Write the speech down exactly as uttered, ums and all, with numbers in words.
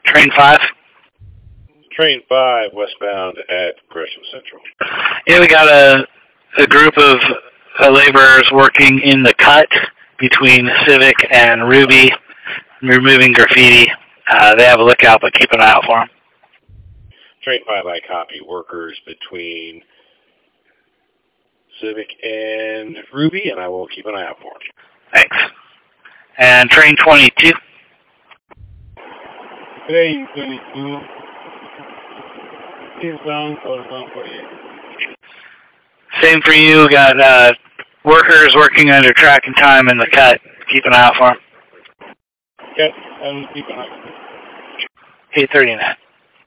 Train five. Train five, westbound at Gresham Central. Yeah, we got a, a group of uh, laborers working in the cut between Civic and Ruby, removing graffiti. Uh, they have a lookout, but keep an eye out for them. Train five, I copy. Workers between Civic and Ruby, and I will keep an eye out for them. Thanks. And train twenty-two. Train twenty-two. Eastbound or bound for you. Same for you. We got uh, workers working under track and time in the cut. Keep an eye out for them. Yes, I will keep an eye. eight thirty-nine.